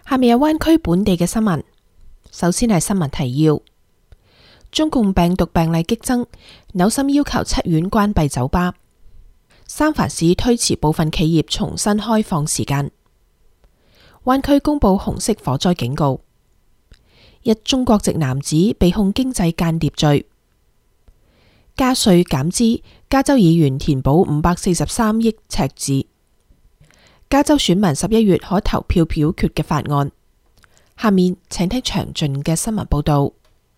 下面有灣區本地嘅新聞。首先係新聞提要：中共病毒病例激增，紐森要求7縣關閉酒吧。三藩市推遲部分企業重新開放時間。灣區公布紅色火災警告。一中國籍男子被控經濟間諜罪。加稅減資，加州議員填補543億赤字。加州選民11月可投票表決嘅法案。下面請聽詳盡嘅新聞報道。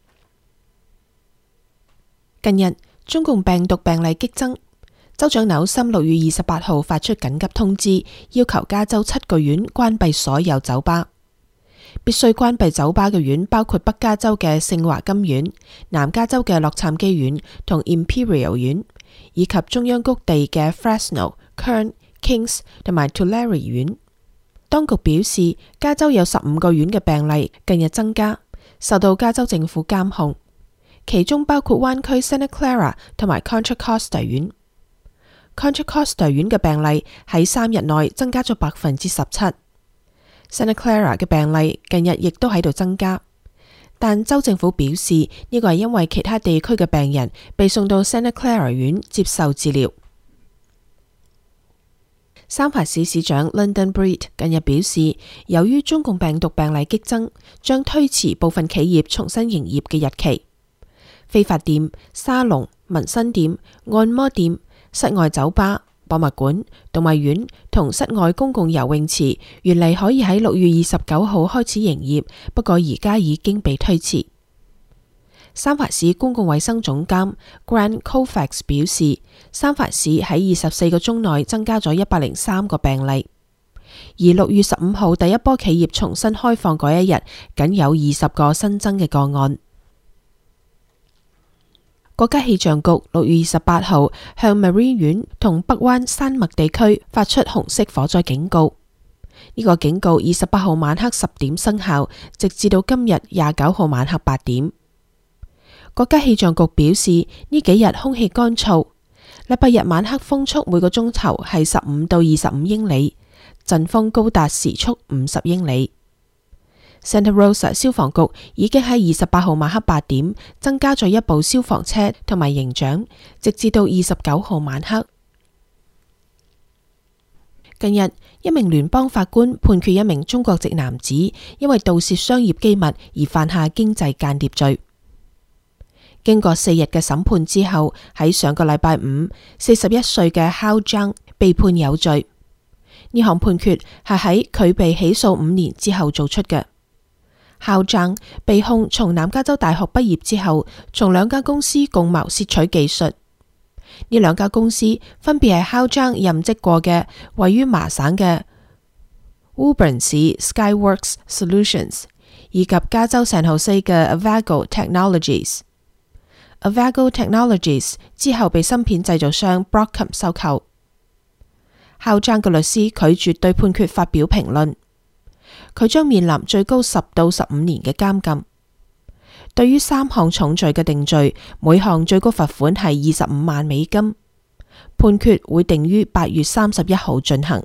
近日中共病毒病例激增，州長紐森6月28號發出緊急通知，要求加州7個縣關閉所有酒吧。必須關閉酒吧嘅縣包括北加州嘅聖華金縣、南加州嘅洛杉磯縣同 Imperial 縣，以及中央谷地嘅 Fresno、Kern、Kings 同埋 Tulare 縣。當局表示，加州有15個縣嘅病例近日增加，受到加州政府監控，其中包括灣區 Santa Clara 同埋 Contra Costa 縣。Contra Costa 縣嘅病例喺3日內增加咗17%。Santa Clara 嘅病例近日亦都喺度增加，但州政府表示呢個係因為其他地區嘅病人被送到 Santa Clara 縣接受治療。三藩市市長 London Breed 近日表示，由於中共病毒病例激增，將推遲部分企業重新營業嘅日期。非法店、沙龍、紋身店、按摩店、室外酒吧、博物館、動物園同室外公共游泳池原嚟可以喺6月29號開始營業，不過而家已經被推遲。三藩市公共衛生總監 Grant Colfax 表示，三藩市喺24個鐘內增加咗103個病例，而6月15號第一波企業重新開放嗰一日，僅有20個新增嘅個案。國家氣象局6月28號向 Marin 縣同北灣山脈地區發出紅色火災警告。呢個警告28號晚黑10點生效，直至到今日29號晚黑8點。國家氣象局表示，呢幾日空氣乾燥，禮拜日晚黑風速每個鐘頭係15到25英里，陣風高達時速50英里。Santa Rosa 消防局已經喺28號晚黑8點增加咗1部消防車同埋營長，直至到29號晚黑。近日，一名聯邦法官判決一名中國籍男子因為盜竊商業機密而犯下經濟間諜罪。經過4日嘅審判之後，喺上個禮拜五，41歲嘅 Hao Zhang 被判有罪。呢項判決係喺佢被起訴5年之後做出嘅。Hao Zhang被控從南加州大學畢業之後，從2家公司共謀竊取技術。呢2家公司分別係 Hao Zhang任職過嘅位於麻省嘅 Woburn 市 Skyworks Solutions， 以及加州 San Jose 嘅 Avago Technologies。Avago Technologies 之後被芯片製造商 Broadcom 收購。Hao Zhang嘅律師拒絕對判決發表評論。佢將面臨最高10到15年嘅監禁。對於3項重罪嘅定罪，每項最高罰款係25萬美金。判決會定於8月31號進行。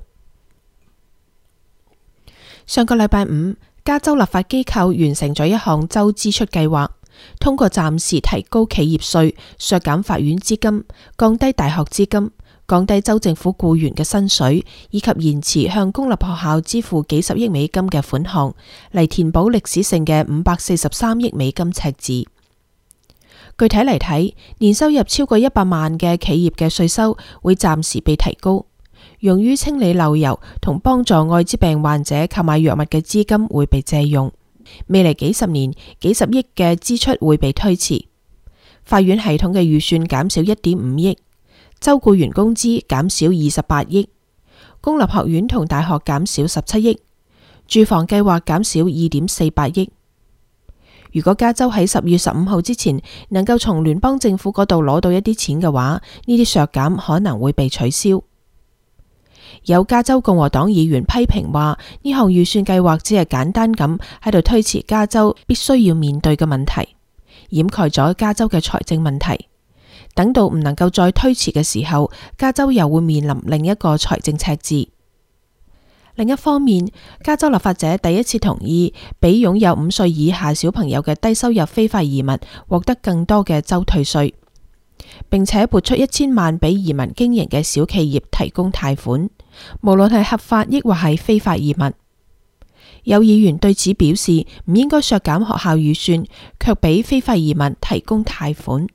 上個禮拜五，加州立法機構完成咗一項州支出計劃，通過暫時提高企業稅、削減法院資金、降低大學資金、降低州政府僱員嘅薪水，以及延遲向公立學校支付幾十億美金嘅款項，嚟填補歷史性嘅543億美金赤字。具體嚟睇，年收入超過100萬嘅企業嘅稅收會暫時被提高，用於清理漏油同幫助艾滋病患者購買藥物嘅資金會被借用。未來幾十年，幾十億嘅支出會被推遲。法院系統嘅預算減少1.5億，州僱員工資減少28億，公立學院同大學減少17億，住房計劃減少2.48億。如果加州喺10月15號之前能夠從聯邦政府嗰度攞到一啲錢嘅話，呢啲削減可能會被取消。有加州共和黨議員批評話，呢項預算計劃只係簡單咁喺度推遲加州必須要面對嘅問題，掩蓋咗加州嘅財政問題。等到唔能夠再推遲嘅時候，加州又會面臨另一個財政赤字。 另一方面，加州立法者第一次同意俾擁有5歲以下小朋友嘅低收入非法移民獲得更多嘅州退稅，並且撥出1000萬俾移民經營嘅小企業提供貸款，無論係合法抑或係非法移民。有議員對此表示唔應該削減學校預算，卻俾非法移民提供貸款。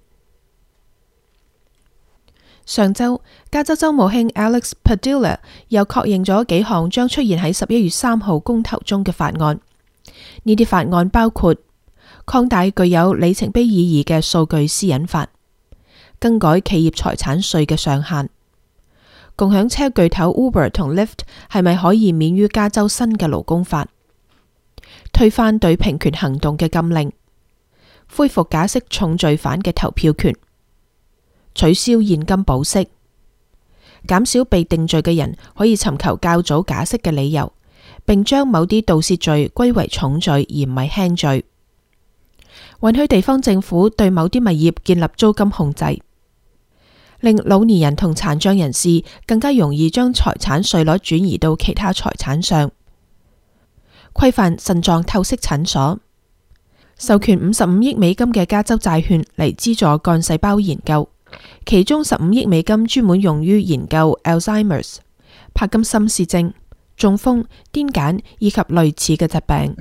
上週，加州州務卿 Alex Padilla 又確認咗幾項將出現喺11月3號公投中嘅法案。呢啲法案包括擴大具有里程碑意義嘅數據私隱法、更改企業財產稅嘅上限、共享車巨頭 Uber 同 Lyft 係咪可以免於加州新嘅勞工法、推翻對平權行動嘅禁令、恢復假釋重罪犯嘅投票權、取消現金保釋、減少被定罪嘅人可以尋求較早假釋嘅理由，並將某啲盜竊罪歸為重罪而唔係輕罪，允許地方政府對某啲物業建立租金控制，令老年人同殘障人士更加容易將財產稅率轉移到其他財產上，規範腎臟透析診所，授權55億美金嘅加州債券嚟資助幹細胞研究，其中15億美金專門用於研究 Alzheimer's、帕金森氏症、中風、癲癇以及類似嘅疾病。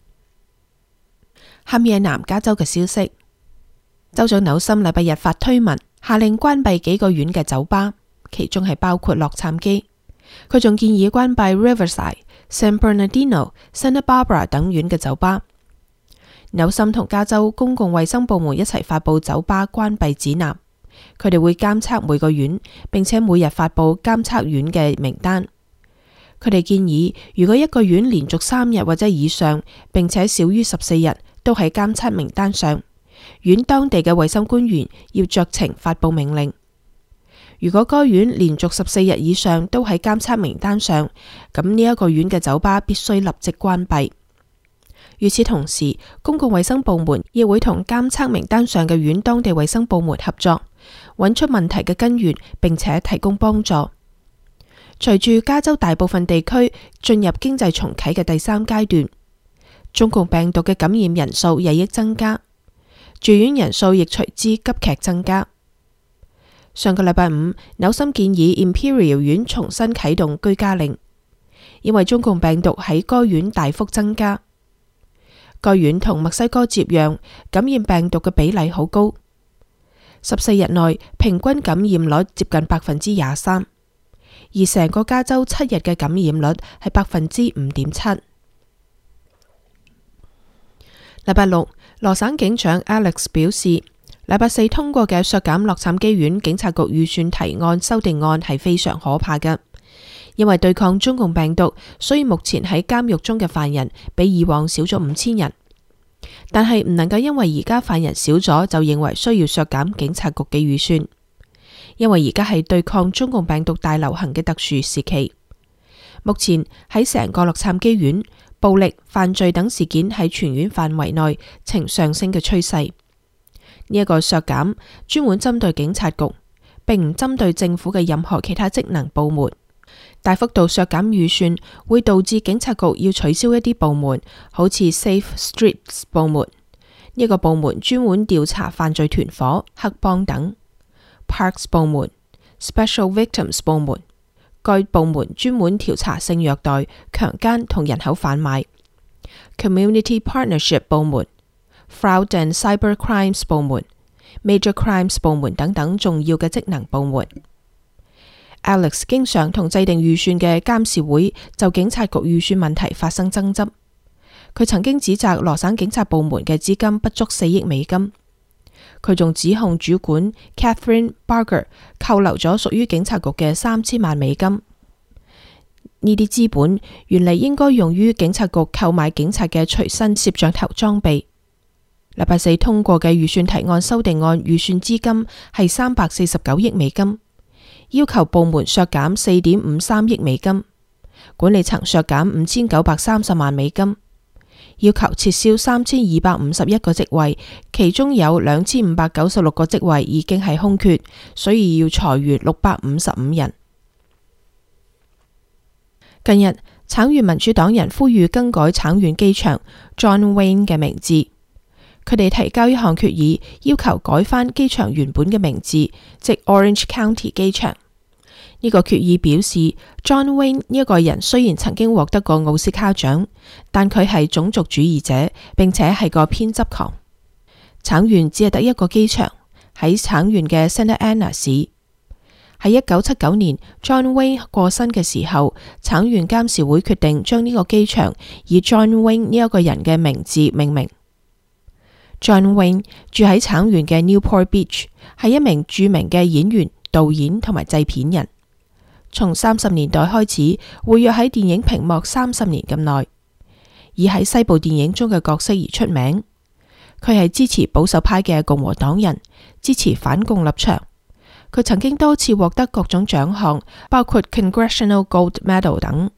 下面係南加州嘅消息，州長紐森禮拜日發推文，下令關閉幾個縣嘅酒吧，其中係包括洛杉磯。佢仲建議關閉 Riverside、San Bernardino、Santa Barbara 等縣嘅酒吧。紐森同加州公共衛生部門一齊發佈酒吧關閉指南，佢哋會監測每個縣，並且每日發佈監測縣嘅名單。佢哋建議，如果一個縣連續3日或者以上，並且少於14日都喺監測名單上，縣當地嘅衛生官員要酌情發佈命令。如果該縣連續14日以上都喺監測名單上，咁呢一個縣嘅酒吧必須立即關閉。與此同時，公共衛生部門亦會同監測名單上嘅縣當地衛生部門合作，揾出問題嘅根源，並且提供幫助。隨住加州大部分地區進入經濟重啟嘅第3階段，中共病毒嘅感染人數日益增加，住院人數亦隨之急劇增加。上個禮拜五，紐森建議 Imperial 縣重新啟動居家令，因為中共病毒喺該縣大幅增加。該縣同墨西哥接壤，感染病毒嘅比例好高，14日內平均感染率接近 23%， 而成個加州7日嘅感染率係 5.7%。禮拜六，羅省警長 Alex 表示，禮拜4通過嘅削減洛杉磯縣警察局預算提案修訂案係非常可怕嘅，因為對抗中共病毒，所以目前喺監獄中嘅犯人比以往少咗5000人。但係唔能夠因為而家犯人少咗就認為需要削減警察局嘅預算，因為而家係對抗中共病毒大流行嘅特殊時期。目前喺成個洛杉磯縣，暴力、犯罪等事件喺全縣範圍內呈上升嘅趨勢。呢一個削減專門針對警察局，並唔針對政府嘅任何其他職能部門。大幅度削減預算會導致警察局要取消一啲部門，好似 Safe Streets 部門，呢個部門專門調查犯罪團伙、黑幫等；Parks 部門、Special Victims 部門，該部門專門調查性虐待、強姦同人口販賣；Community Partnership 部門、Fraud and Cyber Crimes 部門、Major Crimes 部門等等重要嘅職能部門。Alex 經常同制定預算嘅監事會就警察局預算問題發生爭執。佢曾經指責羅省警察部門嘅資金不足4億美金。佢仲指控主管 Catherine Barger 扣留咗屬於警察局嘅3000萬美金。呢啲資本原嚟應該用於警察局購買警察嘅隨身攝像頭裝備。禮拜4通過嘅預算提案修訂案預算資金係349億美金。要求部門削減4.53億美金，管理層削減5930萬美金，要求撤銷3251個職位，其中有2596個職位已經係空缺，所以要裁員655人。近日， 橙縣民主黨人呼籲更改橙縣機場 John Wayne 嘅名字。佢哋提交一項決議，要求改返機場原本嘅名字，即 Orange County 機場。呢個決議表示 ，John Wayne 呢一個人雖然曾經獲得過奧斯卡獎，但佢係種族主義者，並且係個偏執狂。橙縣只係得一個機場，喺橙縣嘅 Santa Ana 市。喺1979年 John Wayne 過身嘅時候，橙縣監事會決定將呢個機場以 John Wayne 呢一個人嘅名字命名。John Wayne 住喺橙縣嘅 Newport Beach， 係一名著名嘅演員、導演同埋製片人。從30年代開始，活躍喺電影屏幕30年咁耐，以喺西部電影中嘅角色而出名。佢係支持保守派嘅共和黨人，支持反共立場。佢曾經多次獲得各種獎項，包括 Congressional Gold Medal 等。